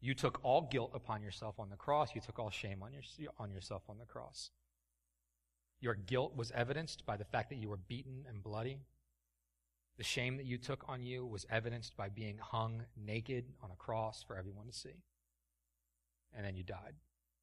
You took all guilt upon yourself on the cross. You took all shame on yourself on the cross. Your guilt was evidenced by the fact that you were beaten and bloody. The shame that you took on you was evidenced by being hung naked on a cross for everyone to see. And then you died.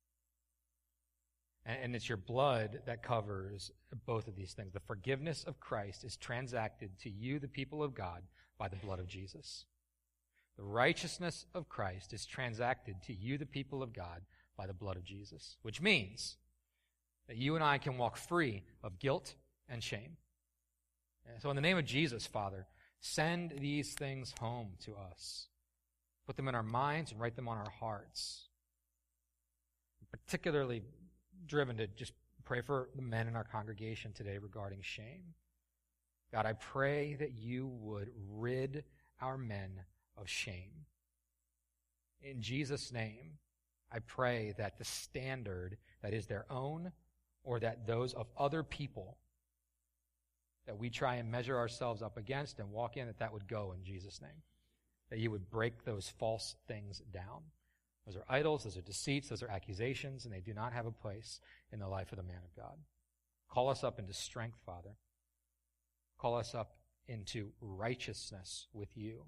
And it's your blood that covers both of these things. The forgiveness of Christ is transacted to you, the people of God, by the blood of Jesus. The righteousness of Christ is transacted to you, the people of God, by the blood of Jesus, which means that you and I can walk free of guilt and shame. And so in the name of Jesus, Father, send these things home to us. Put them in our minds and write them on our hearts. I'm particularly driven to just pray for the men in our congregation today regarding shame. God, I pray that you would rid our men of shame. In Jesus' name, I pray that the standard that is their own or that those of other people that we try and measure ourselves up against and walk in, that would go in Jesus' name. That you would break those false things down. Those are idols, those are deceits, those are accusations, and they do not have a place in the life of the man of God. Call us up into strength, Father. Call us up into righteousness with you,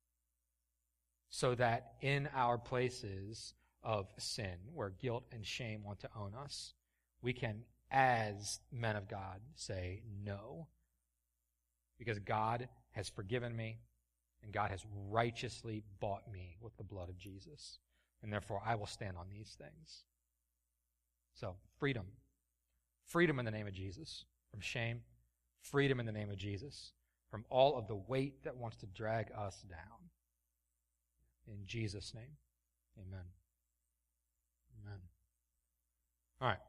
so that in our places of sin, where guilt and shame want to own us, we can, as men of God, say no. Because God has forgiven me, and God has righteously bought me with the blood of Jesus. And therefore, I will stand on these things. So, freedom. Freedom in the name of Jesus from shame. Freedom in the name of Jesus from all of the weight that wants to drag us down. In Jesus' name, amen. Amen. All right.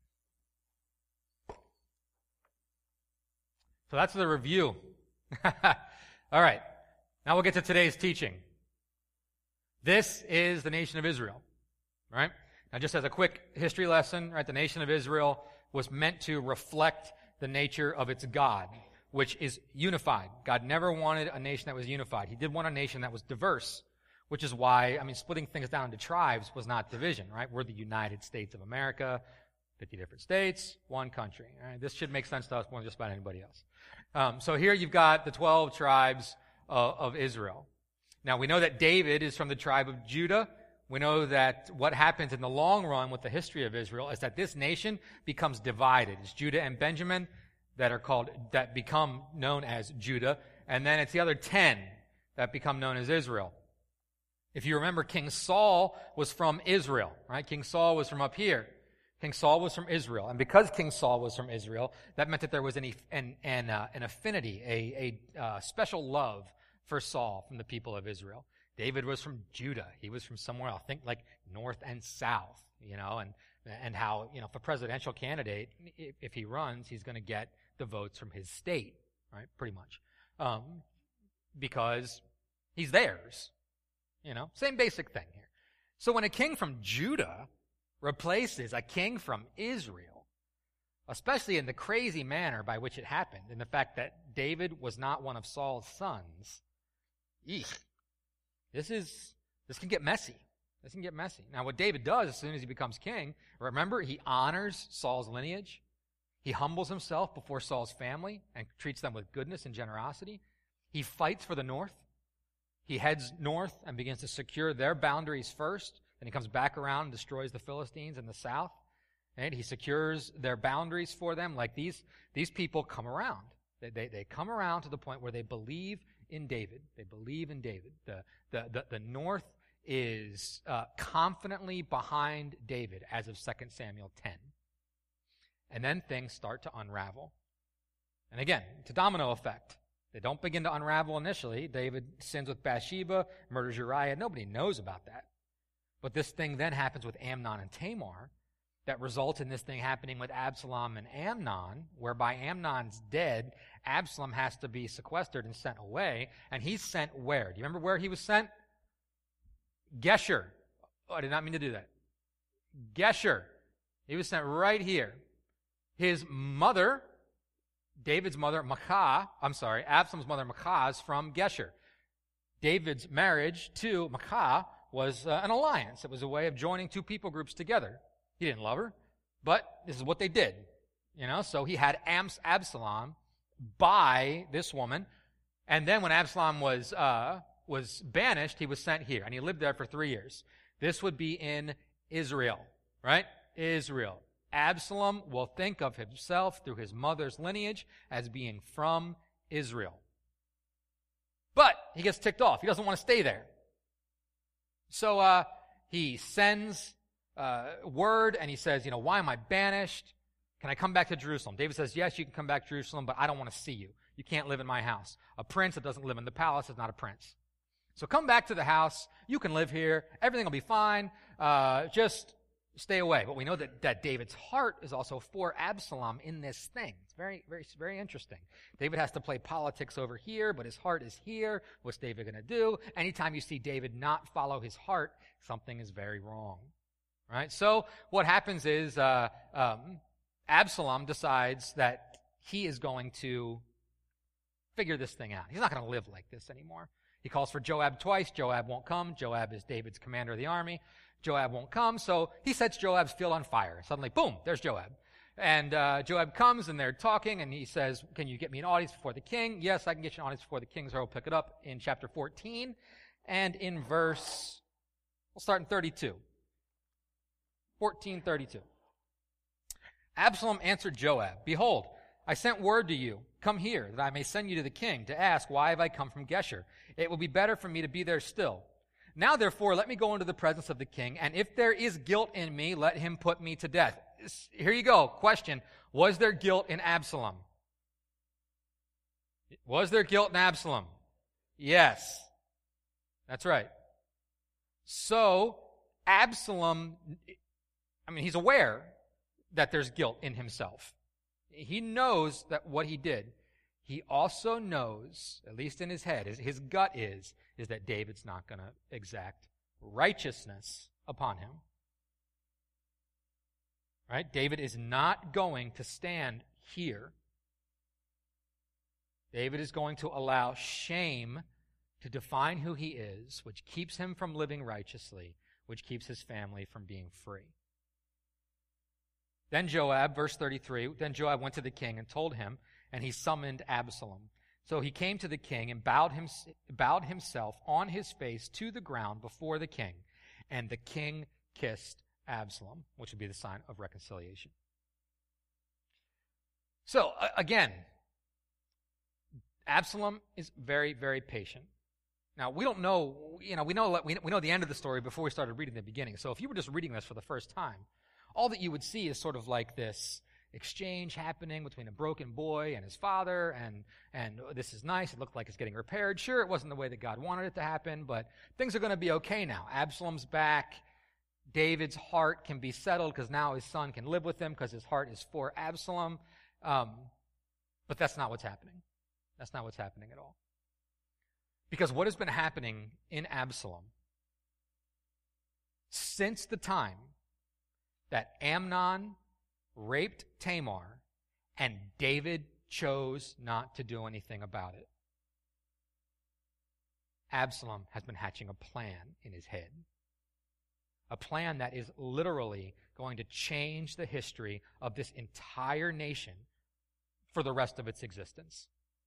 So that's the review. All right. Now we'll get to today's teaching. This is the nation of Israel, right? Now just as a quick history lesson, right, the nation of Israel was meant to reflect the nature of its God, which is unified. God never wanted a nation that was unified. He did want a nation that was diverse, which is why, splitting things down into tribes was not division, right? We're the United States of America, 50 different states, one country. All right? This should make sense to us more than just about anybody else. So here you've got the 12 tribes of Israel. Now, we know that David is from the tribe of Judah. We know that what happens in the long run with the history of Israel is that this nation becomes divided. It's Judah and Benjamin that become known as Judah, and then it's the other 10 that become known as Israel. If you remember, King Saul was from Israel, right? King Saul was from up here. King Saul was from Israel. And because King Saul was from Israel, that meant that there was an affinity, a special love for Saul from the people of Israel. David was from Judah. He was from somewhere else. Think like north and south, and how, if a presidential candidate, if he runs, he's going to get the votes from his state, right? Pretty much. Because he's theirs. Same basic thing here. So when a king from Judah replaces a king from Israel, especially in the crazy manner by which it happened, in the fact that David was not one of Saul's sons, this can get messy. This can get messy. Now, what David does as soon as he becomes king, remember, he honors Saul's lineage. He humbles himself before Saul's family and treats them with goodness and generosity. He fights for the north. He heads north and begins to secure their boundaries first. Then he comes back around and destroys the Philistines in the south. And he secures their boundaries for them. Like these people come around. They come around to the point where they believe in David. They believe in David. The north is confidently behind David as of 2 Samuel 10. And then things start to unravel. And again, it's a domino effect. They don't begin to unravel initially. David sins with Bathsheba, murders Uriah. Nobody knows about that. But this thing then happens with Amnon and Tamar that results in this thing happening with Absalom and Amnon, whereby Amnon's dead, Absalom has to be sequestered and sent away, and he's sent where? Do you remember where he was sent? Geshur. Oh, I did not mean to do that. Geshur. He was sent right here. His mother, Absalom's mother, Maachah, is from Geshur. David's marriage to Maachah was an alliance. It was a way of joining two people groups together. He didn't love her, but this is what they did. So he had Absalom by this woman, and then when Absalom was banished, he was sent here, and he lived there for 3 years. This would be in Israel, right? Israel. Absalom will think of himself through his mother's lineage as being from Israel. But he gets ticked off. He doesn't want to stay there. So he sends word, and he says, why am I banished? Can I come back to Jerusalem? David says, yes, you can come back to Jerusalem, but I don't want to see you. You can't live in my house. A prince that doesn't live in the palace is not a prince. So come back to the house. You can live here. Everything will be fine. Just stay away. But we know that David's heart is also for Absalom in this thing. It's very, very, very interesting. David has to play politics over here, but his heart is here. What's David going to do? Anytime you see David not follow his heart, something is very wrong. Right? So what happens is Absalom decides that he is going to figure this thing out. He's not going to live like this anymore. He calls for Joab twice. Joab won't come. Joab is David's commander of the army. Joab won't come, so he sets Joab's field on fire. Suddenly, boom, there's Joab. And Joab comes, and they're talking, and he says, can you get me an audience before the king? Yes, I can get you an audience before the king, so I'll pick it up in chapter 14. And in we'll start in 32. 14:32. Absalom answered Joab, behold, I sent word to you, come here, that I may send you to the king, to ask, why have I come from Geshur? It will be better for me to be there still. Now, therefore, let me go into the presence of the king, and if there is guilt in me, let him put me to death. Here you go. Question, was there guilt in Absalom? Was there guilt in Absalom? Yes. That's right. So, Absalom, he's aware that there's guilt in himself. He knows that what he did. He also knows, at least in his head, his gut is that David's not going to exact righteousness upon him. Right? David is not going to stand here. David is going to allow shame to define who he is, which keeps him from living righteously, which keeps his family from being free. Then Joab, verse 33, then Joab went to the king and told him, and he summoned Absalom. So he came to the king and bowed himself on his face to the ground before the king. And the king kissed Absalom, which would be the sign of reconciliation. So, again, Absalom is very, very patient. Now, we don't know, we know the end of the story before we started reading the beginning. So if you were just reading this for the first time, all that you would see is sort of like this exchange happening between a broken boy and his father, and this is nice. It looked like it's getting repaired. Sure, it wasn't the way that God wanted it to happen, but things are going to be okay now. Absalom's back. David's heart can be settled because now his son can live with him because his heart is for Absalom. But that's not what's happening. That's not what's happening at all. Because what has been happening in Absalom since the time that Amnon raped Tamar and David chose not to do anything about it, Absalom has been hatching a plan in his head. A plan that is literally going to change the history of this entire nation for the rest of its existence.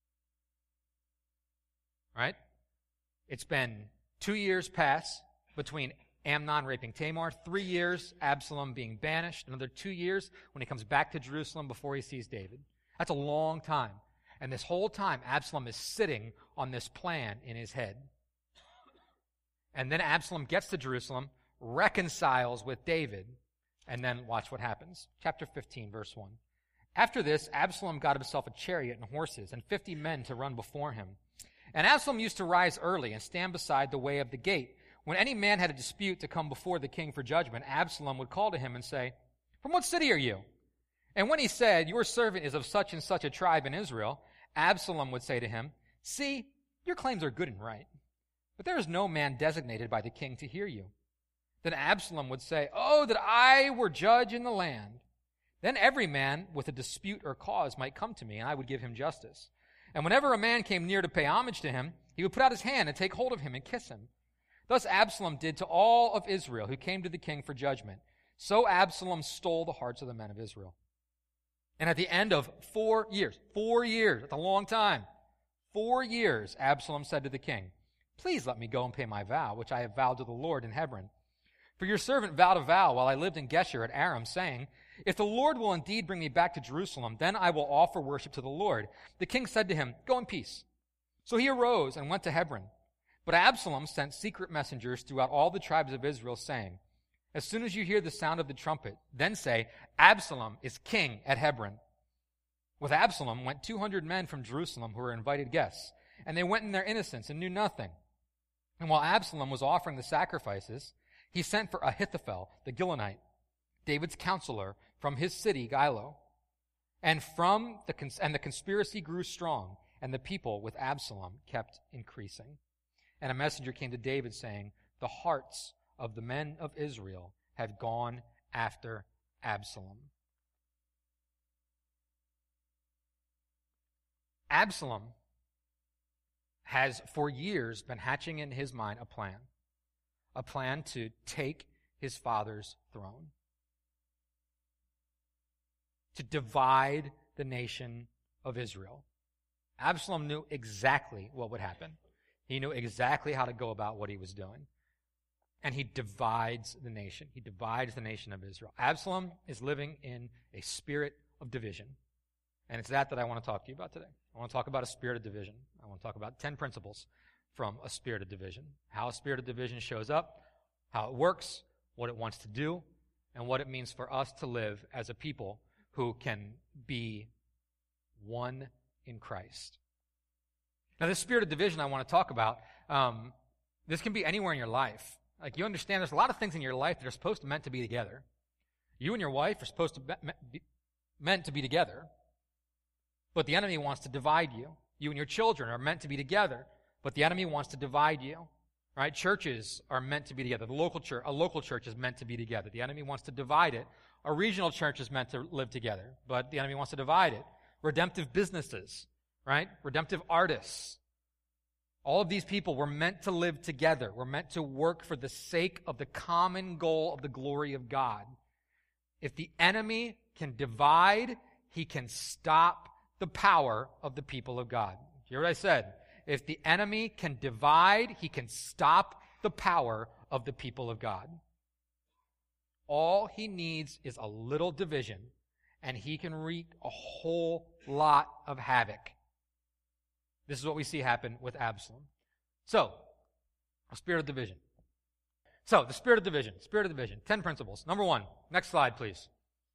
Right? It's been 2 years pass between Amnon raping Tamar, 3 years Absalom being banished, another 2 years when he comes back to Jerusalem before he sees David. That's a long time. And this whole time, Absalom is sitting on this plan in his head. And then Absalom gets to Jerusalem, reconciles with David, and then watch what happens. Chapter 15, verse 1. After this, Absalom got himself a chariot and horses and 50 men to run before him. And Absalom used to rise early and stand beside the way of the gate. When any man had a dispute to come before the king for judgment, Absalom would call to him and say, "From what city are you?" And when he said, "Your servant is of such and such a tribe in Israel," Absalom would say to him, "See, your claims are good and right, but there is no man designated by the king to hear you." Then Absalom would say, "Oh, that I were judge in the land. Then every man with a dispute or cause might come to me, and I would give him justice. And whenever a man came near to pay homage to him, he would put out his hand and take hold of him and kiss him. Thus Absalom did to all of Israel who came to the king for judgment. So Absalom stole the hearts of the men of Israel. And at the end of 4 years, that's a long time, 4 years, Absalom said to the king, "Please let me go and pay my vow, which I have vowed to the Lord in Hebron. For your servant vowed a vow while I lived in Geshur at Aram, saying, 'If the Lord will indeed bring me back to Jerusalem, then I will offer worship to the Lord.' The king said to him, 'Go in peace.' So he arose and went to Hebron. But Absalom sent secret messengers throughout all the tribes of Israel, saying, 'As soon as you hear the sound of the trumpet, then say, Absalom is king at Hebron.' With Absalom went 200 men from Jerusalem who were invited guests, and they went in their innocence and knew nothing. And while Absalom was offering the sacrifices, he sent for Ahithophel, the Gilonite, David's counselor, from his city Gilo. And the conspiracy grew strong, and the people with Absalom kept increasing. And a messenger came to David saying, 'The hearts of the men of Israel have gone after Absalom.'" Absalom has for years been hatching in his mind a plan to take his father's throne, to divide the nation of Israel. Absalom knew exactly what would happen. He knew exactly how to go about what he was doing. And he divides the nation. He divides the nation of Israel. Absalom is living in a spirit of division. And it's that I want to talk to you about today. I want to talk about a spirit of division. I want to talk about 10 principles from a spirit of division. How a spirit of division shows up, how it works, what it wants to do, and what it means for us to live as a people who can be one in Christ. Now, this spirit of division I want to talk about, this can be anywhere in your life. Like, you understand there's a lot of things in your life that are supposed to meant to be together. You and your wife are supposed to be meant to be together, but the enemy wants to divide you. You and your children are meant to be together, but the enemy wants to divide you. Right? Churches are meant to be together. A local church is meant to be together. The enemy wants to divide it. A regional church is meant to live together, but the enemy wants to divide it. Redemptive businesses, right? Redemptive artists. All of these people were meant to live together. We're meant to work for the sake of the common goal of the glory of God. If the enemy can divide, he can stop the power of the people of God. You hear what I said? If the enemy can divide, he can stop the power of the people of God. All he needs is a little division, and he can wreak a whole lot of havoc. This is what we see happen with Absalom. So, a spirit of division. So, the spirit of division. 10 principles. Number 1. Next slide, please.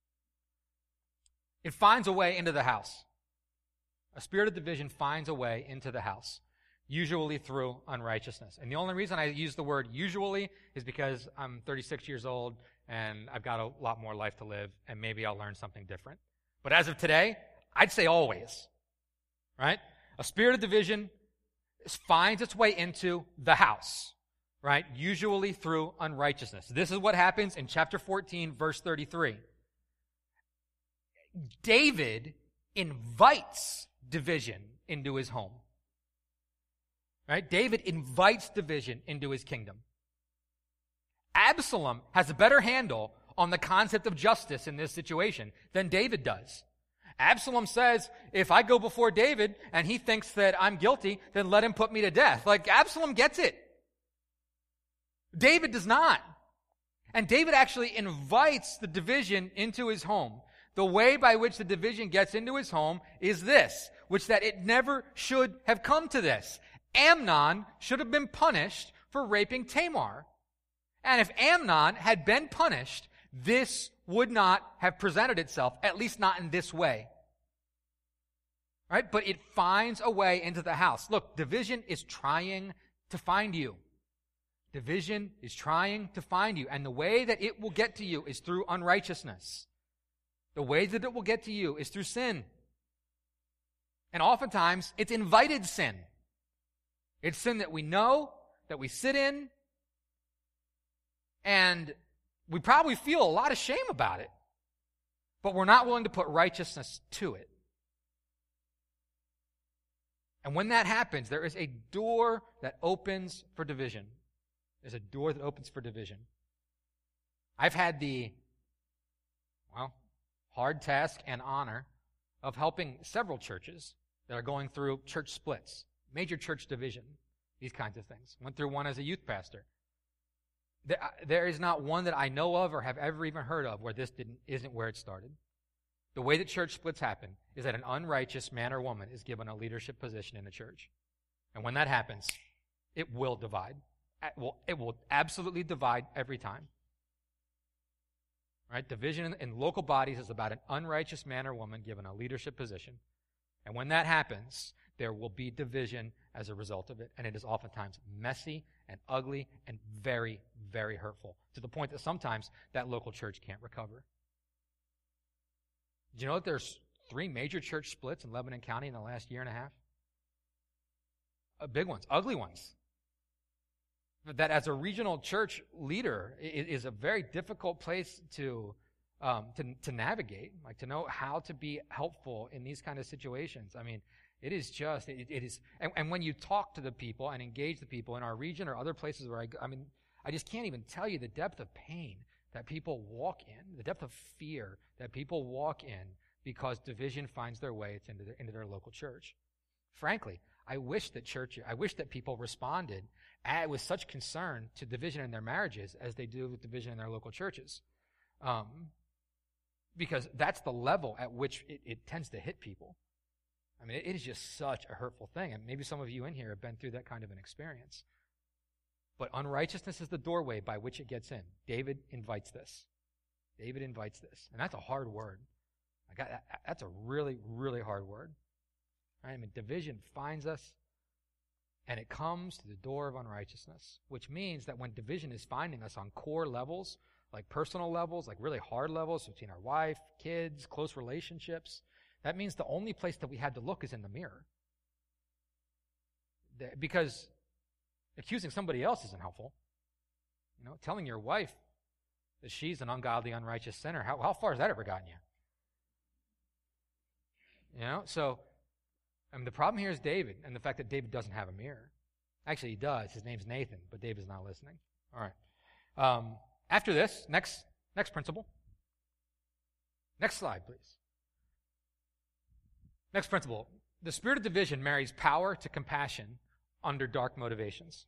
It finds a way into the house. A spirit of division finds a way into the house, usually through unrighteousness. And the only reason I use the word usually is because I'm 36 years old and I've got a lot more life to live, and maybe I'll learn something different. But as of today, I'd say always. Right? A spirit of division finds its way into the house, right? Usually through unrighteousness. This is what happens in chapter 14, verse 33. David invites division into his home. Right? David invites division into his kingdom. Absalom has a better handle on the concept of justice in this situation than David does. Absalom says, if I go before David and he thinks that I'm guilty, then let him put me to death. Like, Absalom gets it. David does not. And David actually invites the division into his home. The way by which the division gets into his home is this, which that it never should have come to this. Amnon should have been punished for raping Tamar. And if Amnon had been punished, this would not have presented itself, at least not in this way. Right? But it finds a way into the house. Look, division is trying to find you. Division is trying to find you. And the way that it will get to you is through unrighteousness. The way that it will get to you is through sin. And oftentimes, it's invited sin. It's sin that we know, that we sit in, and we probably feel a lot of shame about it, but we're not willing to put righteousness to it. And when that happens, there is a door that opens for division. There's a door that opens for division. I've had the, hard task and honor of helping several churches that are going through church splits, major church division, these kinds of things. Went through one as a youth pastor. There is not one that I know of or have ever even heard of where this isn't where it started. The way that church splits happen is that an unrighteous man or woman is given a leadership position in the church. And when that happens, it will divide. It will absolutely divide every time. Right? Division in local bodies is about an unrighteous man or woman given a leadership position. And when that happens, there will be division as a result of it. And it is oftentimes messy and ugly and very, very hurtful, to the point that sometimes that local church can't recover. Do you know that there's 3 major church splits in Lebanon County in the last year and a half? Big ones, ugly ones. That as a regional church leader is a very difficult place to navigate, like to know how to be helpful in these kind of situations. I mean, it is just, it is, and when you talk to the people and engage the people in our region or other places where I just can't even tell you the depth of pain that people walk in, the depth of fear that people walk in because division finds their way into their local church. Frankly, I wish that people responded with such concern to division in their marriages as they do with division in their local churches. Because that's the level at which it tends to hit people. I mean, it is just such a hurtful thing. And maybe some of you in here have been through that kind of an experience. But unrighteousness is the doorway by which it gets in. David invites this. And that's a hard word. That's a really, really hard word. Right? I mean, division finds us, and it comes to the door of unrighteousness, which means that when division is finding us on core levels, like personal levels, like really hard levels between our wife, kids, close relationships, that means the only place that we had to look is in the mirror. Because accusing somebody else isn't helpful. You know, telling your wife that she's an ungodly, unrighteous sinner, how far has that ever gotten you? You know, so the problem here is David, and the fact that David doesn't have a mirror. Actually, he does. His name's Nathan, but David's not listening. All right. After this, next principle. Next slide, please. Next principle. The spirit of division marries power to compassion under dark motivations.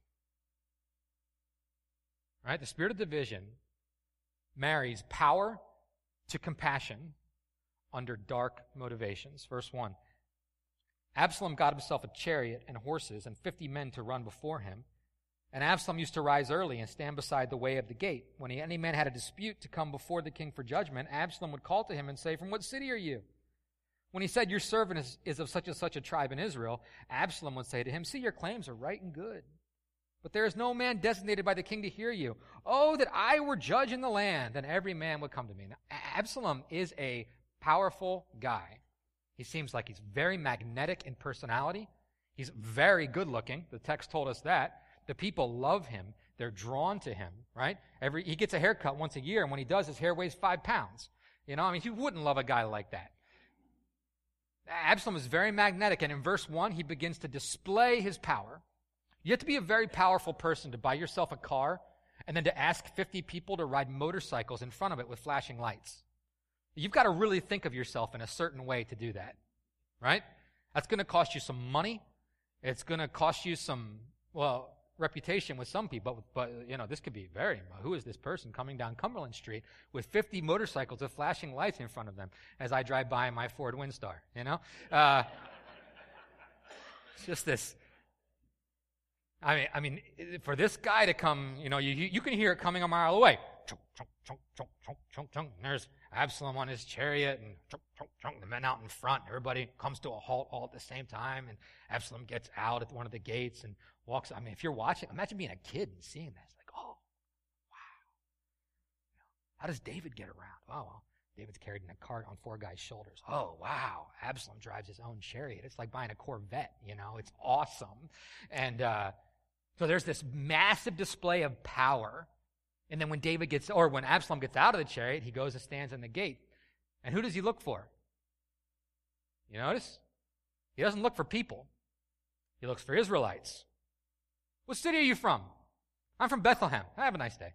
All right? The spirit of division marries power to compassion under dark motivations. Verse 1. Absalom got himself a chariot and horses and 50 men to run before him. And Absalom used to rise early and stand beside the way of the gate. When any man had a dispute to come before the king for judgment, Absalom would call to him and say, "From what city are you?" When he said, "Your servant is of such and such a tribe in Israel," Absalom would say to him, "See, your claims are right and good. But there is no man designated by the king to hear you. Oh, that I were judge in the land, then every man would come to me." Now, Absalom is a powerful guy. He seems like he's very magnetic in personality. He's very good looking. The text told us that. The people love him. They're drawn to him, right? He gets a haircut once a year, and when he does, his hair weighs 5 pounds. You know, I mean, who wouldn't love a guy like that? Absalom is very magnetic, and in verse 1, he begins to display his power. You have to be a very powerful person to buy yourself a car and then to ask 50 people to ride motorcycles in front of it with flashing lights. You've got to really think of yourself in a certain way to do that, right? That's going to cost you some money. It's going to cost you some, reputation with some people. But you know, this could be who is this person coming down Cumberland Street with 50 motorcycles with flashing lights in front of them as I drive by in my Ford Windstar, you know? It's just this. I mean, for this guy to come, you know, you can hear it coming a mile away. Chunk, chunk, chunk, chunk, chunk, chunk, chunk. And there's Absalom on his chariot, and chunk, chunk, chunk, the men out in front. Everybody comes to a halt all at the same time, and Absalom gets out at one of the gates and walks. I mean, if you're watching, imagine being a kid and seeing that. It's like, oh, wow. How does David get around? Oh, well, David's carried in a cart on 4 guys' shoulders. Oh, wow. Absalom drives his own chariot. It's like buying a Corvette, you know. It's awesome. And so there's this massive display of power. And then when Absalom gets out of the chariot, he goes and stands in the gate. And who does he look for? You notice? He doesn't look for people. He looks for Israelites. What city are you from? I'm from Bethlehem. Have a nice day.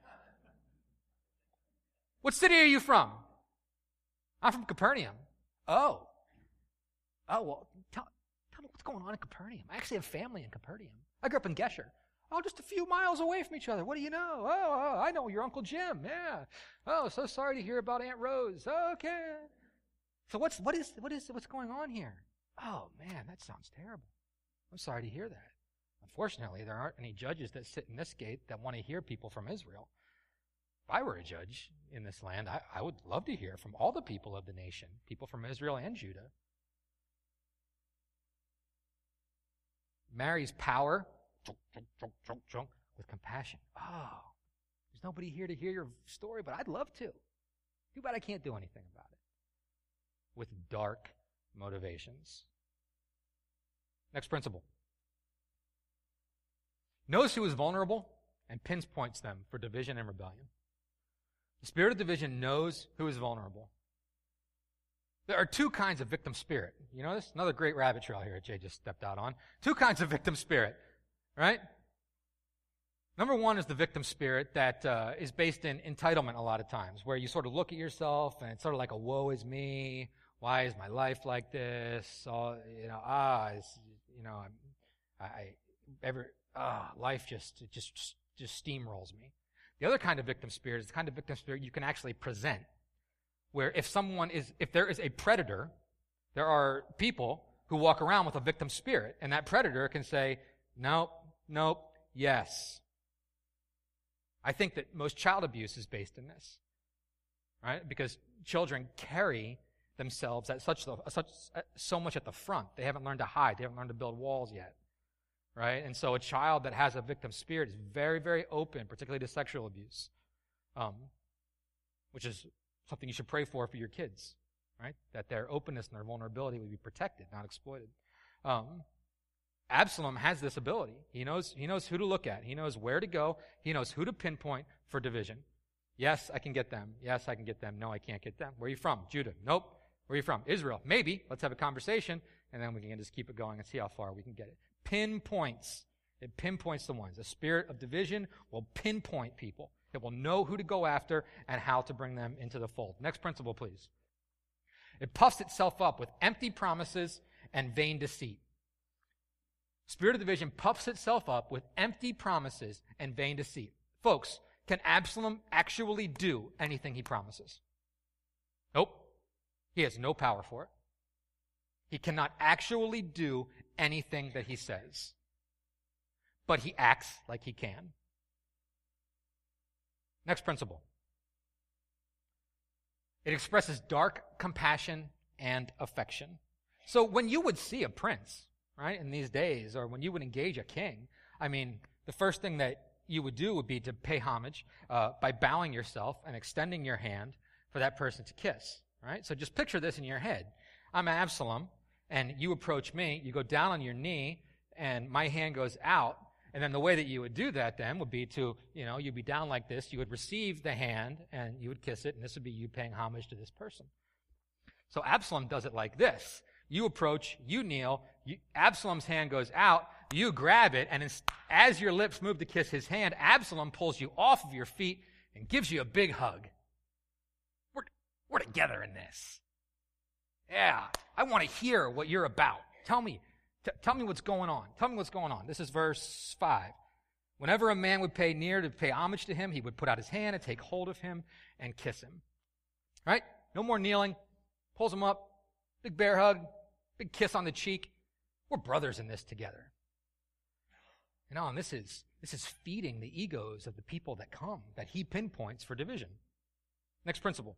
What city are you from? I'm from Capernaum. Oh, well, tell me what's going on in Capernaum. I actually have family in Capernaum. I grew up in Gesher. Oh, just a few miles away from each other. What do you know? Oh, I know your Uncle Jim. Yeah. Oh, so sorry to hear about Aunt Rose. Okay. So what's going on here? Oh, man, that sounds terrible. I'm sorry to hear that. Unfortunately, there aren't any judges that sit in this gate that want to hear people from Israel. If I were a judge in this land, I would love to hear from all the people of the nation, people from Israel and Judah. Marries power with compassion. Oh, there's nobody here to hear your story, but I'd love to. Too bad I can't do anything about it. With dark motivations. Next principle. Knows who is vulnerable and pinpoints them for division and rebellion. The spirit of division knows who is vulnerable. There are two kinds of victim spirit. You know this? Another great rabbit trail here Jay just stepped out on. Two kinds of victim spirit, right? Number one is the victim spirit that is based in entitlement a lot of times, where you sort of look at yourself and it's sort of like a woe is me. Why is my life like this? Life just steamrolls me. The other kind of victim spirit is the kind of victim spirit you can actually present, where if there is a predator, there are people who walk around with a victim spirit, and that predator can say, nope, yes. I think that most child abuse is based in this, right? Because children carry themselves at so much at the front. They haven't learned to hide. They haven't learned to build walls yet, right? And so a child that has a victim spirit is very, very open, particularly to sexual abuse, which is something you should pray for your kids, right? That their openness and their vulnerability would be protected, not exploited. Absalom has this ability. He knows who to look at. He knows where to go. He knows who to pinpoint for division. Yes, I can get them. Yes, I can get them. No, I can't get them. Where are you from? Judah. Nope. Where are you from? Israel. Maybe. Let's have a conversation, and then we can just keep it going and see how far we can get it. Pinpoints. It pinpoints the ones. The spirit of division will pinpoint people. It will know who to go after and how to bring them into the fold. Next principle, please. It puffs itself up with empty promises and vain deceit. Spirit of division puffs itself up with empty promises and vain deceit. Folks, can Absalom actually do anything he promises? Nope. He has no power for it. He cannot actually do anything that he says. But he acts like he can. Next principle. It expresses dark compassion and affection. So when you would see a prince, right, in these days, or when you would engage a king, the first thing that you would do would be to pay homage by bowing yourself and extending your hand for that person to kiss, right? So just picture this in your head. I'm Absalom, and you approach me, you go down on your knee, and my hand goes out, and then the way that you would do that then would be to, you'd be down like this, you would receive the hand, and you would kiss it, and this would be you paying homage to this person. So Absalom does it like this. You approach, you kneel, Absalom's hand goes out, you grab it, and as your lips move to kiss his hand, Absalom pulls you off of your feet and gives you a big hug. We're together in this. Yeah, I want to hear what you're about. Tell me what's going on. Tell me what's going on. This is verse 5. Whenever a man would pay near to pay homage to him, he would put out his hand and take hold of him and kiss him. Right? No more kneeling. Pulls him up. Big bear hug. Big kiss on the cheek. We're brothers in this together. And this is feeding the egos of the people that come, that he pinpoints for division. Next principle.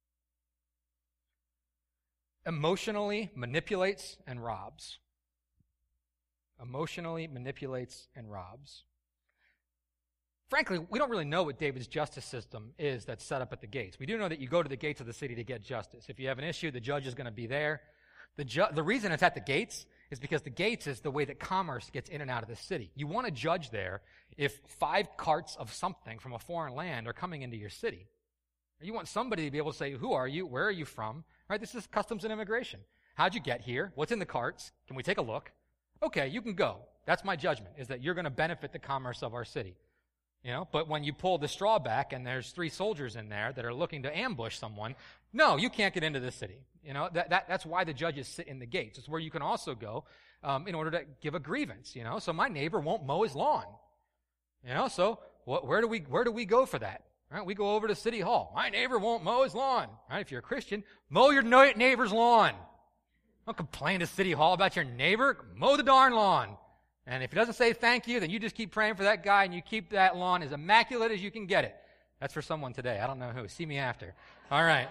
Emotionally manipulates and robs. Emotionally manipulates and robs. Frankly, we don't really know what David's justice system is that's set up at the gates. We do know that you go to the gates of the city to get justice. If you have an issue, the judge is going to be there. The reason it's at the gates is because the gates is the way that commerce gets in and out of the city. You want a judge there if 5 carts of something from a foreign land are coming into your city. You want somebody to be able to say, who are you? Where are you from? Right? This is customs and immigration. How'd you get here? What's in the carts? Can we take a look? Okay, you can go. That's my judgment, is that you're going to benefit the commerce of our city. But when you pull the straw back and there's 3 soldiers in there that are looking to ambush someone, no, you can't get into the city. That's why the judges sit in the gates. It's where you can also go in order to give a grievance. So my neighbor won't mow his lawn. So where do we go for that? Right? We go over to City Hall. My neighbor won't mow his lawn. Right? If you're a Christian, mow your neighbor's lawn. Don't complain to City Hall about your neighbor. Mow the darn lawn. And if he doesn't say thank you, then you just keep praying for that guy and you keep that lawn as immaculate as you can get it. That's for someone today. I don't know who. See me after. All right.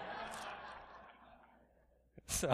So,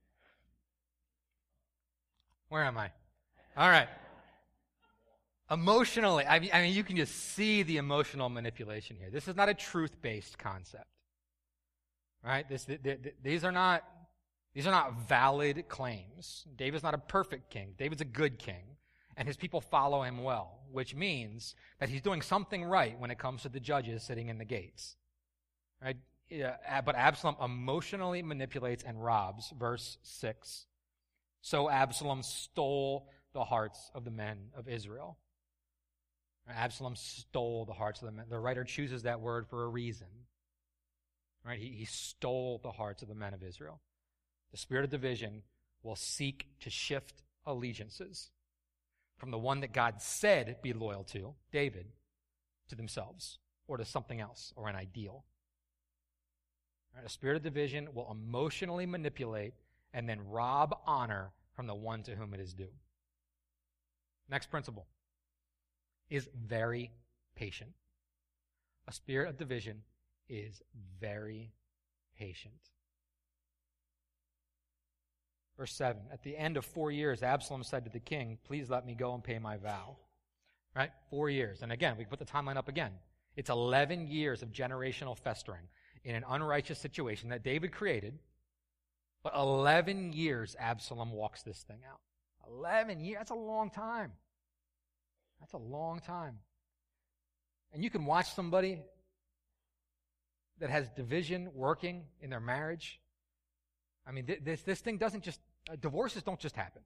where am I? All right. Emotionally, I mean, you can just see the emotional manipulation here. This is not a truth-based concept. Right? These are not valid claims. David's not a perfect king. David's a good king. And his people follow him well, which means that he's doing something right when it comes to the judges sitting in the gates. Right? But Absalom emotionally manipulates and robs. Verse 6. So Absalom stole the hearts of the men of Israel. Absalom stole the hearts of the men. The writer chooses that word for a reason. Right? He stole the hearts of the men of Israel. The spirit of division will seek to shift allegiances from the one that God said be loyal to, David, to themselves or to something else or an ideal. Right? A spirit of division will emotionally manipulate and then rob honor from the one to whom it is due. Next principle is very patient. A spirit of division is very patient. Verse 7, at the end of 4 years, Absalom said to the king, please let me go and pay my vow. Right? 4 years. And again, we put the timeline up again. It's 11 years of generational festering in an unrighteous situation that David created. But 11 years Absalom walks this thing out. 11 years. That's a long time. That's a long time. And you can watch somebody that has division working in their marriage. I mean, this thing doesn't just, divorces don't just happen.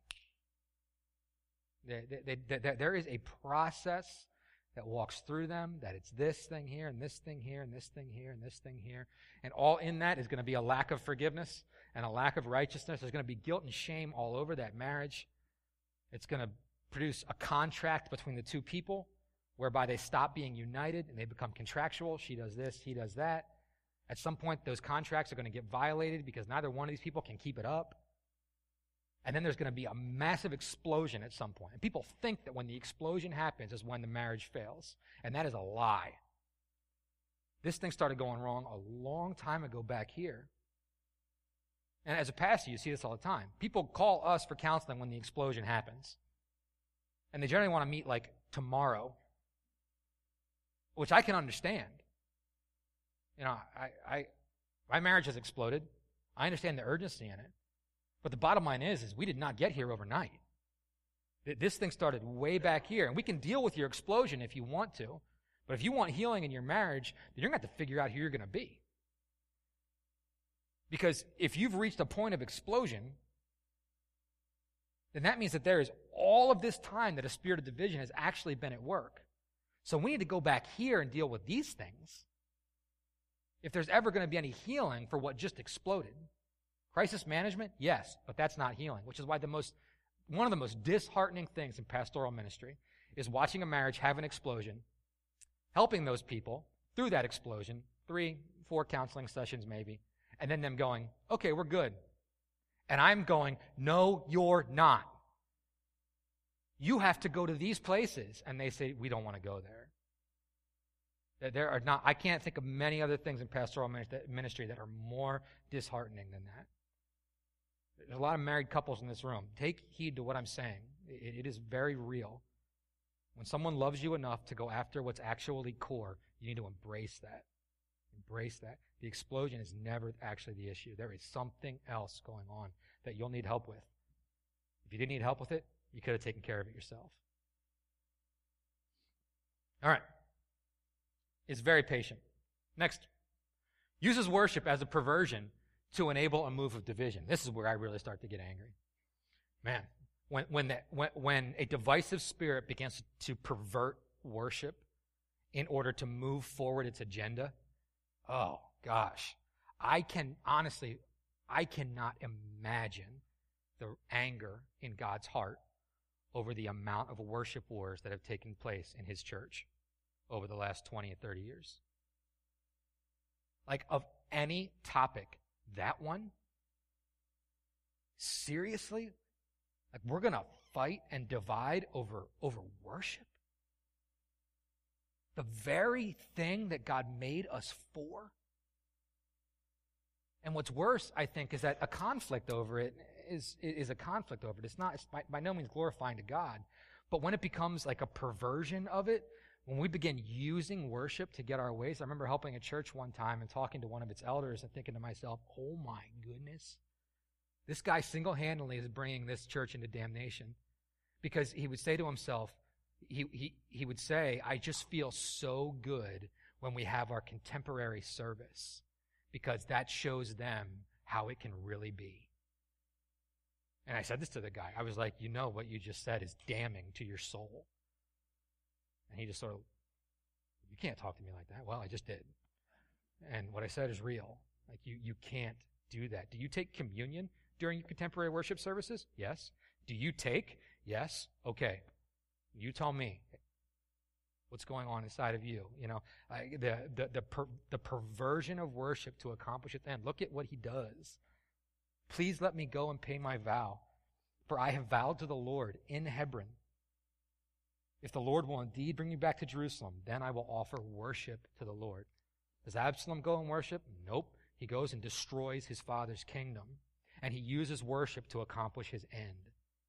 There is a process that walks through them, that it's this thing here, and this thing here, and this thing here, and this thing here. And all in that is going to be a lack of forgiveness and a lack of righteousness. There's going to be guilt and shame all over that marriage. It's going to produce a contract between the 2 people whereby they stop being united and they become contractual. She does this, he does that. At some point, those contracts are going to get violated because neither one of these people can keep it up. And then there's going to be a massive explosion at some point. And people think that when the explosion happens is when the marriage fails. And that is a lie. This thing started going wrong a long time ago back here. And as a pastor, you see this all the time. People call us for counseling when the explosion happens. And they generally want to meet like tomorrow, which I can understand. My marriage has exploded. I understand the urgency in it. But the bottom line is we did not get here overnight. This thing started way back here. And we can deal with your explosion if you want to. But if you want healing in your marriage, then you're going to have to figure out who you're going to be. Because if you've reached a point of explosion, then that means that there is all of this time that a spirit of division has actually been at work. So we need to go back here and deal with these things if there's ever going to be any healing for what just exploded. Crisis management, yes, but that's not healing, which is why one of the most disheartening things in pastoral ministry is watching a marriage have an explosion, helping those people through that explosion, 3, 4 counseling sessions maybe, and then them going, okay, we're good. And I'm going, no, you're not. You have to go to these places. And they say, we don't want to go there. There are not, I can't think of many other things in pastoral ministry that are more disheartening than that. There's a lot of married couples in this room. Take heed to what I'm saying. It is very real. When someone loves you enough to go after what's actually core, you need to embrace that. Embrace that. The explosion is never actually the issue. There is something else going on that you'll need help with. If you didn't need help with it, you could have taken care of it yourself. All right. It's very patient. Next. Uses worship as a perversion to enable a move of division. This is where I really start to get angry. Man, when a divisive spirit begins to pervert worship in order to move forward its agenda, oh gosh, I cannot imagine the anger in God's heart over the amount of worship wars that have taken place in his church over the last 20 or 30 years. Like, of any topic, that one? Seriously? Like, we're going to fight and divide over worship? The very thing that God made us for? And what's worse, I think, is that a conflict over it is a conflict over it. It's by no means glorifying to God. But when it becomes like a perversion of it, when we begin using worship to get our ways, I remember helping a church one time and talking to one of its elders and thinking to myself, oh my goodness, this guy single-handedly is bringing this church into damnation. Because he would say to himself, he would say, I just feel so good when we have our contemporary service, because that shows them how it can really be. And I said this to the guy. I was like, you know what you just said is damning to your soul. And he just sort of, you can't talk to me like that. Well, I just did. And what I said is real. Like, you can't do that. Do you take communion during your contemporary worship services? Yes. Do you take? Yes. Okay. You tell me what's going on inside of you. You know, the perversion of worship to accomplish its end. Look at what he does. Please let me go and pay my vow, for I have vowed to the Lord in Hebron. If the Lord will indeed bring me back to Jerusalem, then I will offer worship to the Lord. Does Absalom go and worship? Nope. He goes and destroys his father's kingdom, and he uses worship to accomplish his end.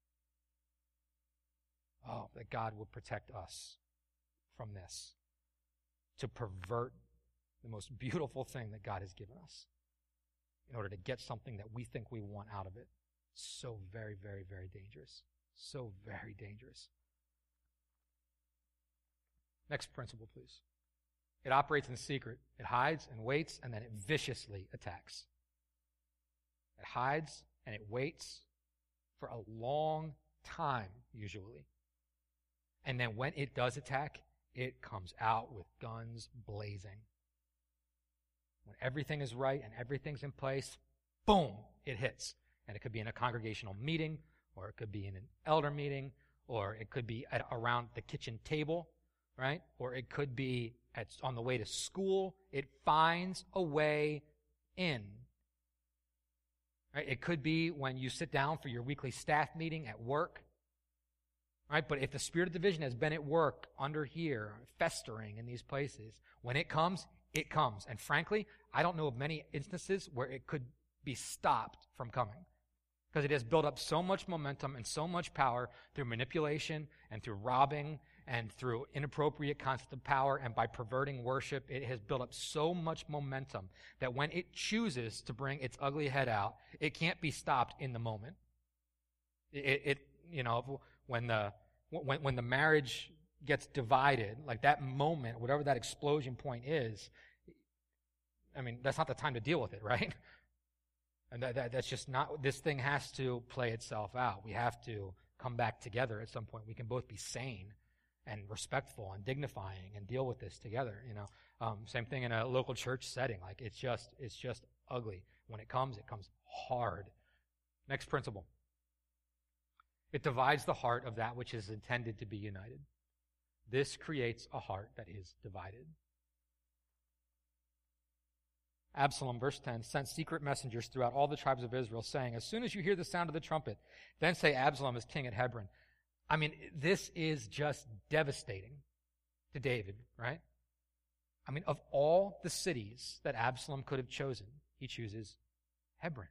Oh, that God would protect us from this, to pervert the most beautiful thing that God has given us in order to get something that we think we want out of it. So very, very, very dangerous. So very dangerous. Next principle, please. It operates in secret. It hides and waits, and then it viciously attacks. It hides and it waits for a long time, usually. And then when it does attack, it comes out with guns blazing. When everything is right and everything's in place, boom, it hits. And it could be in a congregational meeting, or it could be in an elder meeting, or it could be around the kitchen table, right? Or it could be on the way to school. It finds a way in. Right? It could be when you sit down for your weekly staff meeting at work. Right? But if the spirit of division has been at work under here, festering in these places, when it comes, it comes. And frankly, I don't know of many instances where it could be stopped from coming, because it has built up so much momentum and so much power through manipulation and through robbing and through inappropriate concept of power, and by perverting worship. It has built up so much momentum that when it chooses to bring its ugly head out, it can't be stopped in the moment. When the marriage gets divided, like that moment, whatever that explosion point is, I mean, that's not the time to deal with it, right? And that's just not, this thing has to play itself out. We have to come back together at some point. We can both be sane and respectful and dignifying and deal with this together, you know. Same thing in a local church setting. Like, it's just ugly. When it comes hard. Next principle. It divides the heart of that which is intended to be united. This creates a heart that is divided. Absalom, verse 10, sent secret messengers throughout all the tribes of Israel, saying, as soon as you hear the sound of the trumpet, then say Absalom is king at Hebron. I mean, this is just devastating to David, right? I mean, of all the cities that Absalom could have chosen, he chooses Hebron.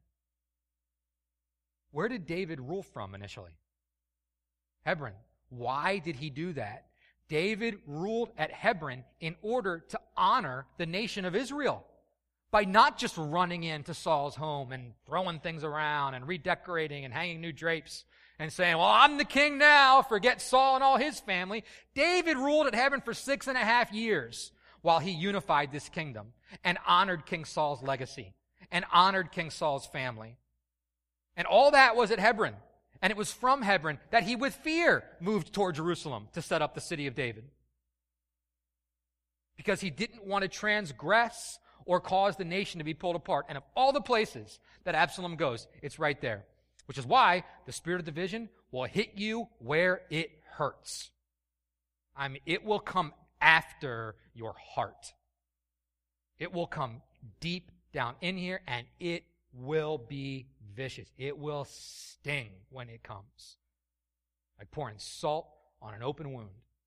Where did David rule from initially? Hebron. Why did he do that? David ruled at Hebron in order to honor the nation of Israel by not just running into Saul's home and throwing things around and redecorating and hanging new drapes and saying, well, I'm the king now, forget Saul and all his family. David ruled at Hebron for 6.5 years while he unified this kingdom and honored King Saul's legacy and honored King Saul's family. And all that was at Hebron. And it was from Hebron that he with fear moved toward Jerusalem to set up the city of David. because he didn't want to transgress or cause the nation to be pulled apart. And of all the places that Absalom goes, it's right there, which is why the spirit of division will hit you where it hurts. I mean, it will come after your heart. It will come deep down in here, and it will be vicious. It will sting when it comes, like pouring salt on an open wound.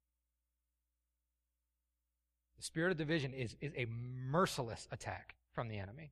The spirit of division is a merciless attack from the enemy.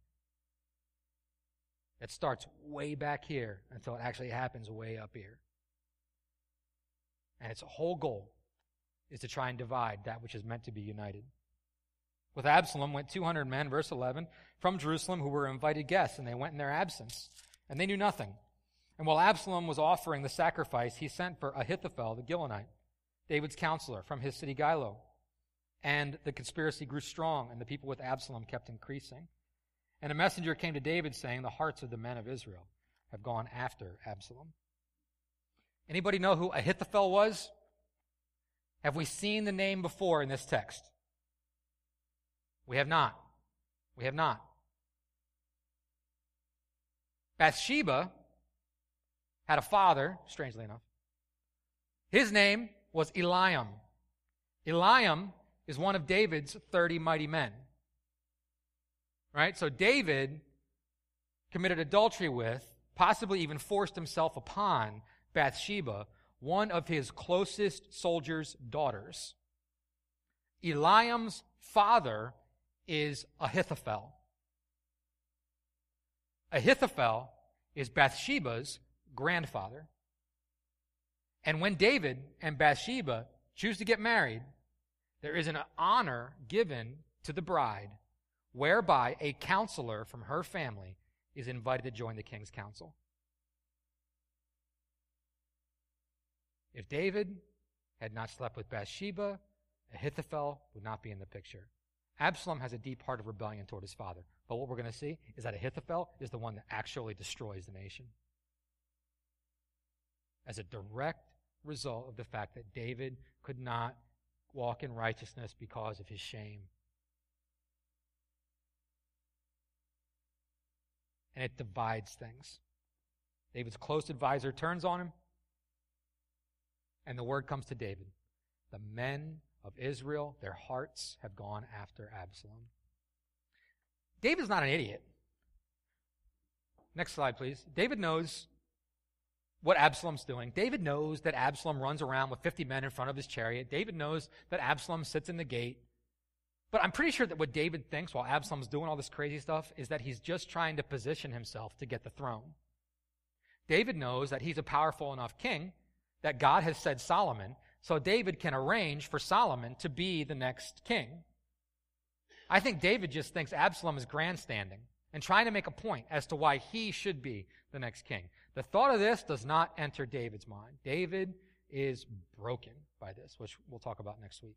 It starts way back here until it actually happens way up here. And its whole goal is to try and divide that which is meant to be united. With Absalom went 200 men, verse 11, from Jerusalem who were invited guests, and they went in their absence, and they knew nothing. And while Absalom was offering the sacrifice, he sent for Ahithophel the Gilonite, David's counselor, from his city Gilo. And the conspiracy grew strong, and the people with Absalom kept increasing. And a messenger came to David saying, the hearts of the men of Israel have gone after Absalom. Anybody know who Ahithophel was? Have we seen the name before in this text? We have not. We have not. Bathsheba had a father, strangely enough. His name was Eliam. Eliam is one of David's 30 mighty men. Right? So David committed adultery with, possibly even forced himself upon Bathsheba, one of his closest soldiers' daughters. Eliam's father is Ahithophel. Ahithophel is Bathsheba's grandfather. And when David and Bathsheba choose to get married, there is an honor given to the bride whereby a counselor from her family is invited to join the king's council. If David had not slept with Bathsheba, Ahithophel would not be in the picture. Absalom has a deep heart of rebellion toward his father. But what we're going to see is that Ahithophel is the one that actually destroys the nation. As a direct result of the fact that David could not walk in righteousness because of his shame. And it divides things. David's close advisor turns on him, and the word comes to David. The men of Israel, their hearts have gone after Absalom. David's not an idiot. Next slide, please. David knows what Absalom's doing. David knows that Absalom runs around with 50 men in front of his chariot. David knows that Absalom sits in the gate. But I'm pretty sure that what David thinks while Absalom's doing all this crazy stuff is that he's just trying to position himself to get the throne. David knows that he's a powerful enough king that God has said Solomon, so David can arrange for Solomon to be the next king. I think David just thinks Absalom is grandstanding and trying to make a point as to why he should be the next king. The thought of this does not enter David's mind. David is broken by this, which we'll talk about next week.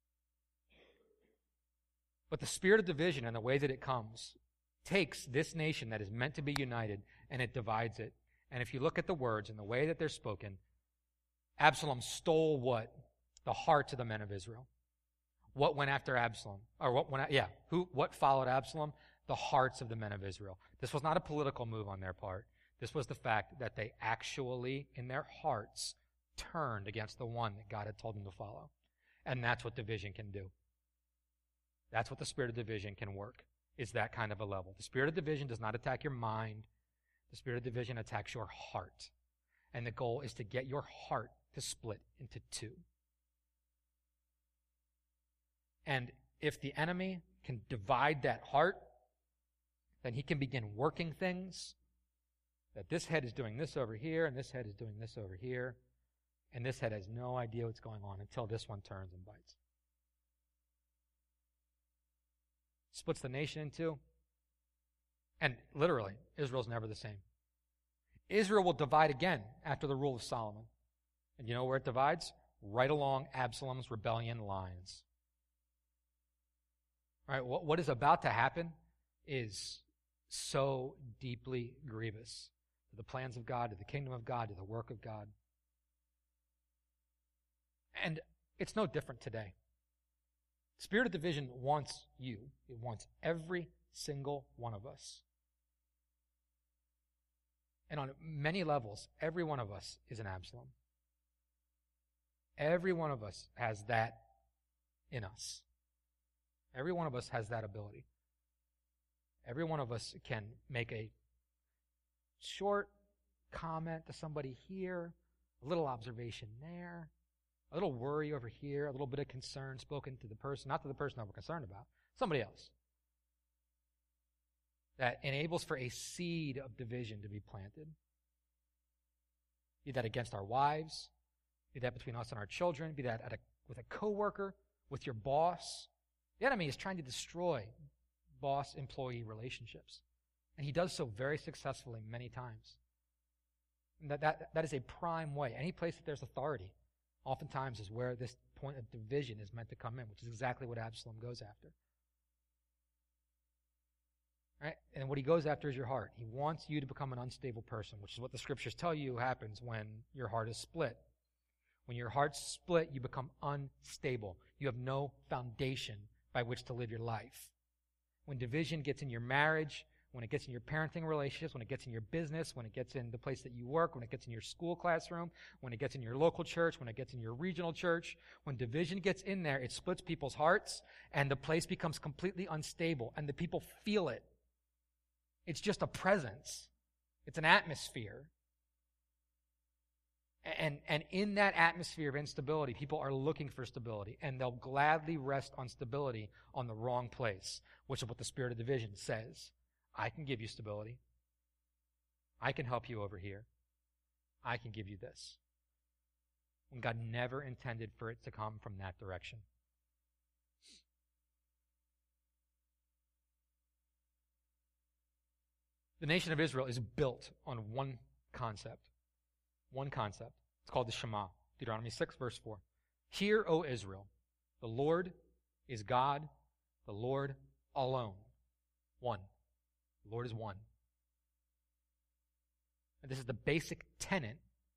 But the spirit of division and the way that it comes takes this nation that is meant to be united and it divides it. And if you look at the words and the way that they're spoken, Absalom stole what? The hearts of the men of Israel. What went after Absalom? Or what followed Absalom? The hearts of the men of Israel. This was not a political move on their part. This was the fact that they actually, in their hearts, turned against the one that God had told them to follow. And that's what division can do. That's what the spirit of division can work, is that kind of a level. The spirit of division does not attack your mind. The spirit of division attacks your heart. And the goal is to get your heart to split into two. And if the enemy can divide that heart, then he can begin working things that this head is doing this over here, and this head is doing this over here, and this head has no idea what's going on until this one turns and bites. Splits the nation in two. And literally, Israel's never the same. Israel will divide again after the rule of Solomon. And you know where it divides? Right along Absalom's rebellion lines. All right, what is about to happen is so deeply grievous to the plans of God, to the kingdom of God, to the work of God. And it's no different today. Spirit of division wants you. It wants every single one of us. And on many levels, every one of us is an Absalom. Every one of us has that in us. Every one of us has that ability. Every one of us can make a short comment to somebody here, a little observation there, a little worry over here, a little bit of concern spoken to the person, not to the person that we're concerned about, somebody else. That enables for a seed of division to be planted. Be that against our wives, be that between us and our children, be that with a coworker, with your boss. The enemy is trying to destroy boss-employee relationships. And he does so very successfully many times. And that is a prime way. Any place that there's authority, oftentimes is where this point of division is meant to come in, which is exactly what Absalom goes after. Right? And what he goes after is your heart. He wants you to become an unstable person, which is what the scriptures tell you happens when your heart is split. When your heart's split, you become unstable. You have no foundation by which to live your life. When division gets in your marriage, when it gets in your parenting relationships, when it gets in your business, when it gets in the place that you work, when it gets in your school classroom, when it gets in your local church, when it gets in your regional church, when division gets in there, it splits people's hearts, and the place becomes completely unstable, and the people feel it. It's just a presence. It's an atmosphere. And in that atmosphere of instability, people are looking for stability, and they'll gladly rest on stability on the wrong place, which is what the spirit of division says. I can give you stability. I can help you over here. I can give you this. When God never intended for it to come from that direction. The nation of Israel is built on one concept. One concept. It's called the Shema. Deuteronomy 6, verse 4. Hear, O Israel, the Lord is God, the Lord alone. One. The Lord is one. And this is the basic tenet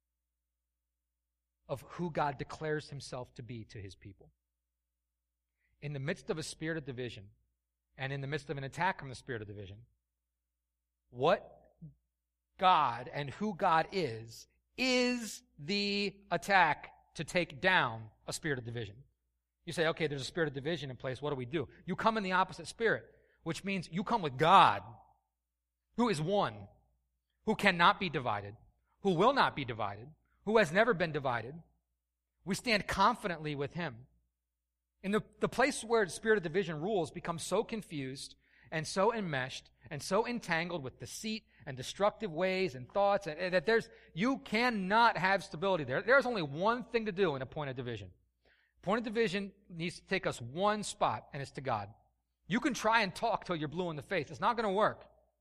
of who God declares himself to be to his people. In the midst of a spirit of division, and in the midst of an attack from the spirit of division, what God and who God is the attack to take down a spirit of division. You say, okay, there's a spirit of division in place. What do? You come in the opposite spirit, which means you come with God, who is one, who cannot be divided, who will not be divided, who has never been divided. We stand confidently with him. In the place where the spirit of division rules becomes so confused and so enmeshed and so entangled with deceit and destructive ways and thoughts and that you cannot have stability there. There's only one thing to do in a point of division. Point of division needs to take us one spot, and it's to God. You can try and talk till you're blue in the face. It's not going to work.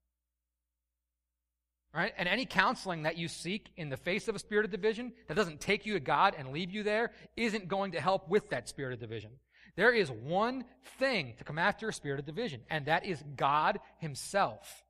All right? And any counseling that you seek in the face of a spirit of division that doesn't take you to God and leave you there isn't going to help with that spirit of division. There is one thing to come after a spirit of division, and that is God himself.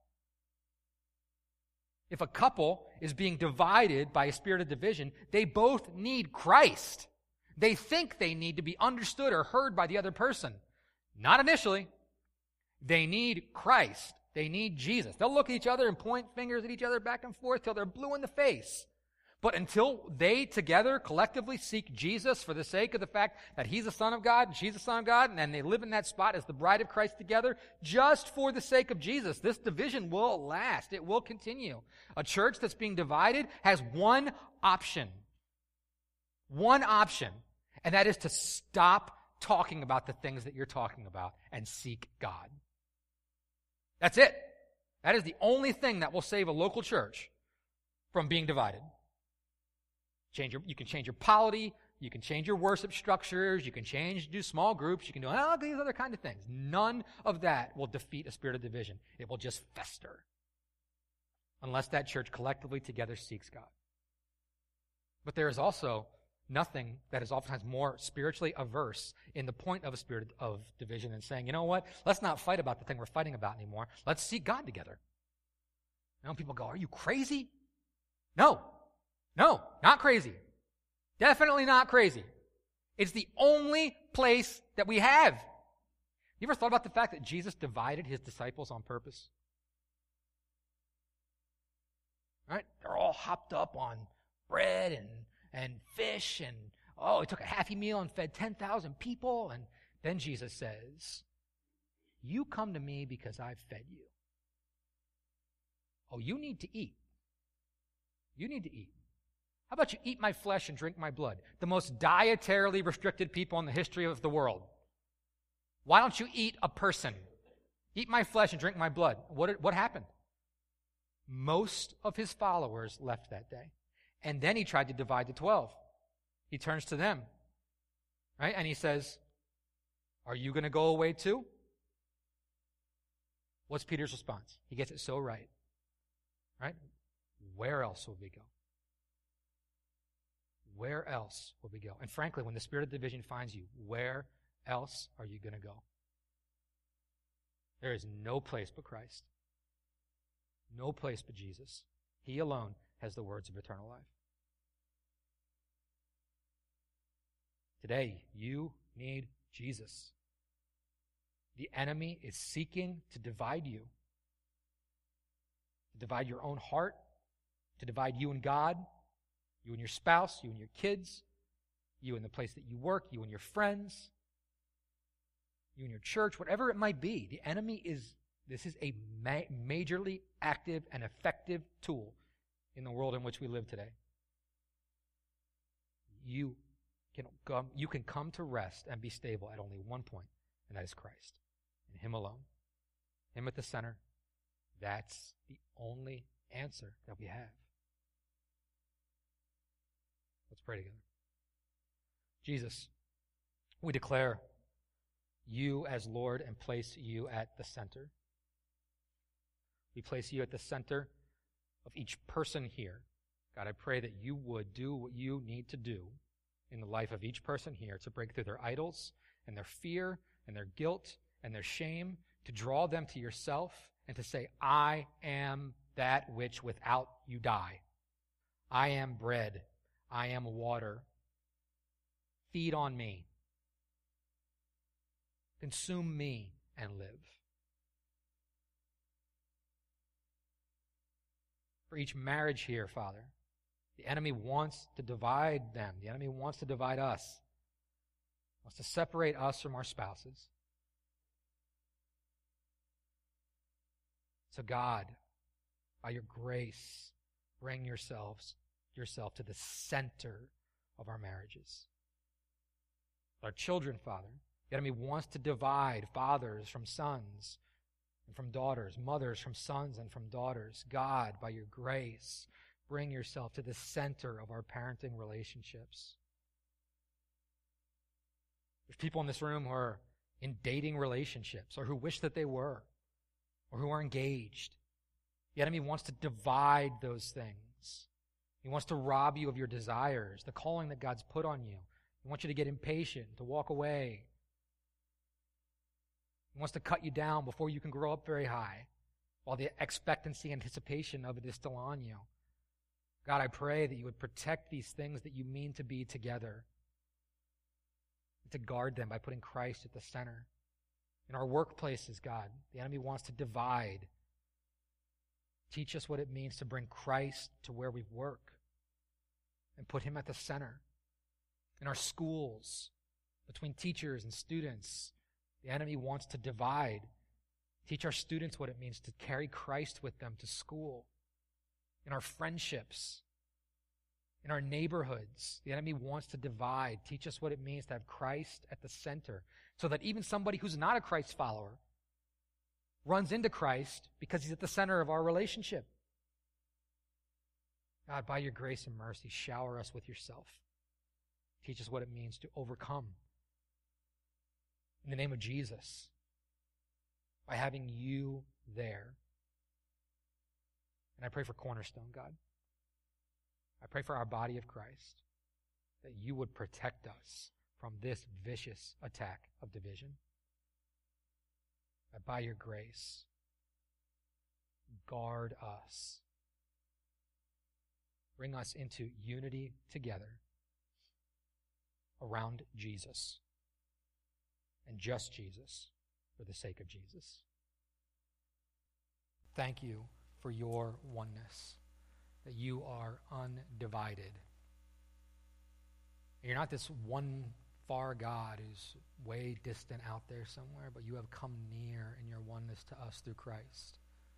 If a couple is being divided by a spirit of division, they both need Christ. They think they need to be understood or heard by the other person. Not initially. They need Christ. They need Jesus. They'll look at each other and point fingers at each other back and forth till they're blue in the face. But until they together collectively seek Jesus for the sake of the fact that he's the Son of God and she's the Son of God, and they live in that spot as the bride of Christ together, just for the sake of Jesus, this division will last. It will continue. A church that's being divided has one option. One option. And that is to stop talking about the things that you're talking about and seek God. That's it. That is the only thing that will save a local church from being divided. You can change your polity, you can change your worship structures, you can do small groups, you can do all these other kind of things. None of that will defeat a spirit of division. It will just fester unless that church collectively together seeks God. But there is also nothing that is oftentimes more spiritually averse in the point of a spirit of division than saying, you know what, let's not fight about the thing we're fighting about anymore. Let's seek God together. You know, people go, are you crazy? No, not crazy. Definitely not crazy. It's the only place that we have You ever thought about the fact that Jesus divided his disciples on purpose? Right? They're all hopped up on bread and fish, and he took a happy meal and fed 10,000 people. And then Jesus says, you come to me because I've fed you. Oh, you need to eat. You need to eat. How about you eat my flesh and drink my blood? The most dietarily restricted people in the history of the world. Why don't you eat a person? Eat my flesh and drink my blood. What happened? Most of his followers left that day. And then he tried to divide the 12. He turns to them, right? And he says, are you going to go away too? What's Peter's response? He gets it so right. Right? Where else would we go? Where else would we go? And frankly, when the spirit of division finds you, where else are you going to go? There is no place but Christ. No place but Jesus. He alone has the words of eternal life. Today, you need Jesus. The enemy is seeking to divide you. To divide your own heart. To divide you and God. You and your spouse. You and your kids. You and the place that you work. You and your friends. You and your church. Whatever it might be. The enemy this is a majorly active and effective tool in the world in which we live today. You can come to rest and be stable at only one point, and that is Christ. And Him alone. Him at the center. That's the only answer that we have. Let's pray together. Jesus, we declare you as Lord and place you at the center. We place you at the center of each person here. God, I pray that you would do what you need to do in the life of each person here to break through their idols and their fear and their guilt and their shame, to draw them to yourself and to say, I am that which without you die. I am bread. I am water. Feed on me. Consume me and live. For each marriage here, Father, the enemy wants to divide them. The enemy wants to divide us. Wants to separate us from our spouses. So God, by your grace, bring yourself to the center of our marriages. Our children, Father, the enemy wants to divide fathers from sons and from daughters, mothers from sons and from daughters. God, by your grace, bring yourself to the center of our parenting relationships. There's people in this room who are in dating relationships, or who wish that they were, or who are engaged. The enemy wants to divide those things. He wants to rob you of your desires, the calling that God's put on you. He wants you to get impatient, to walk away. He wants to cut you down before you can grow up very high, while the expectancy, anticipation of it is still on you. God, I pray that you would protect these things that you mean to be together, and to guard them by putting Christ at the center. In our workplaces, God, the enemy wants to divide. Teach us what it means to bring Christ to where we work and put him at the center. In our schools, between teachers and students, the enemy wants to divide. Teach our students what it means to carry Christ with them to school. In our friendships, in our neighborhoods, the enemy wants to divide. Teach us what it means to have Christ at the center, so that even somebody who's not a Christ follower runs into Christ because he's at the center of our relationship. God, by your grace and mercy, shower us with yourself. Teach us what it means to overcome in the name of Jesus by having you there. And I pray for Cornerstone, God. I pray for our body of Christ, that you would protect us from this vicious attack of division. That by your grace, guard us. Bring us into unity together around Jesus, and just Jesus, for the sake of Jesus. Thank you for your oneness, that you are undivided. You're not this one far God who's way distant out there somewhere, but you have come near in your oneness to us through Christ.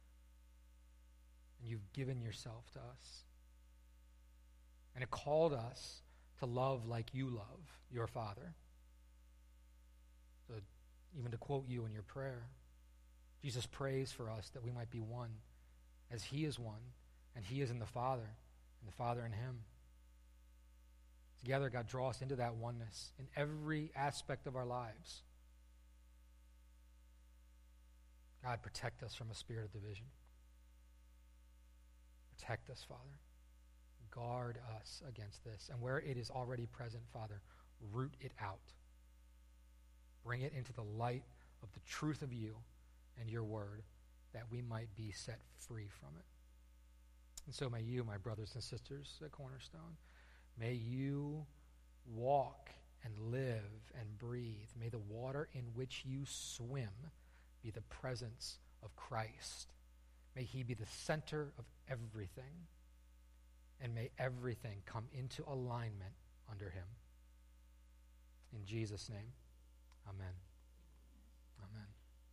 And you've given yourself to us. And it called us to love like you love your Father. So even to quote you in your prayer, Jesus prays for us that we might be one as he is one, and he is in the Father, and the Father in him. Together, God, draw us into that oneness in every aspect of our lives. God, protect us from a spirit of division. Protect us, Father. Guard us against this. And where it is already present, Father, root it out. Bring it into the light of the truth of you and your word, that we might be set free from it. And so may you, my brothers and sisters at Cornerstone, may you walk and live and breathe. May the water in which you swim be the presence of Christ. May he be the center of everything. And may everything come into alignment under him. In Jesus' name, amen. Amen.